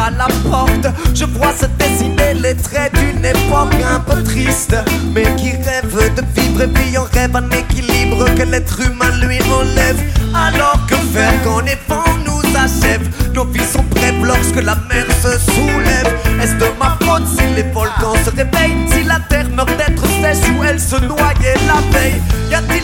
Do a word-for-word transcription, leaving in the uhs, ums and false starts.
à la porte. Je vois se dessiner les traits d'une époque un peu triste, mais qui rêve de vivre et vit en rêve un équilibre que l'être humain lui enlève. Alors que faire quand les vents nous achèvent? Nos vies sont brèves lorsque la mer se soulève. Est-ce de ma faute si les volcans se réveillent? Si la terre meurt d'être sèche ou elle se noyait la veille? Y a-t-il